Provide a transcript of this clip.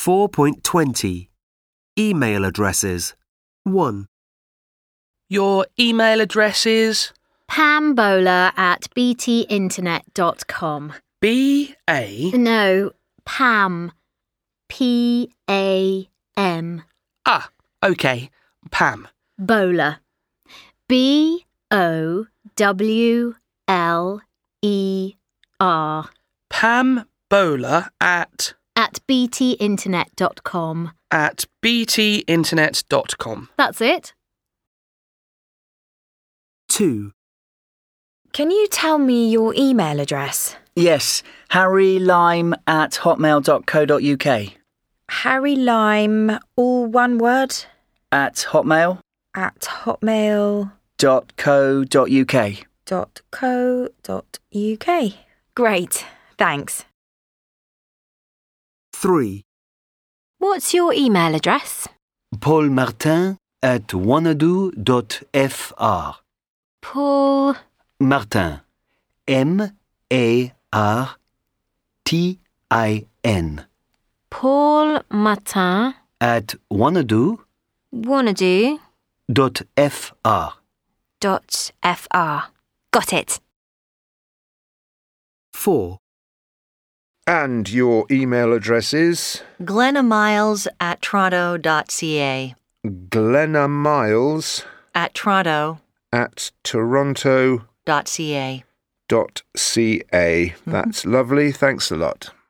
4.20 Email addresses 1. Your email address is pambowler@btinternet.com. B-A... No, Pam. P-A-M. Ah, OK. Pam. Bowler. B-O-W-L-E-R. Pam Bowler at @btinternet.com. @btinternet.com. That's it. 2. Can you tell me your email address? Yes, harrylime@hotmail.co.uk. Harry Lime, all one word? @hotmail.co.uk. .co.uk. Great, thanks. 3. What's your email address? paulmartin@wanadoo.fr. Paul Martin. M-A-R-T-I-N. Paul Martin @wanadoo.fr. .fr. Got it. 4. And your email address is GlennaMiles@toronto.ca. Glenna Miles @Toronto.ca. @toronto.ca. That's lovely. Thanks a lot.